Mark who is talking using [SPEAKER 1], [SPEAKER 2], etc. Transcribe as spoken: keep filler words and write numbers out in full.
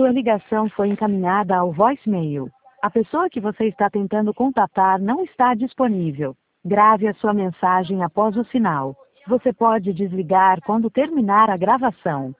[SPEAKER 1] Sua ligação foi encaminhada ao voicemail. A pessoa que você está tentando contatar não está disponível. Grave a sua mensagem após o sinal. Você pode desligar quando terminar a gravação.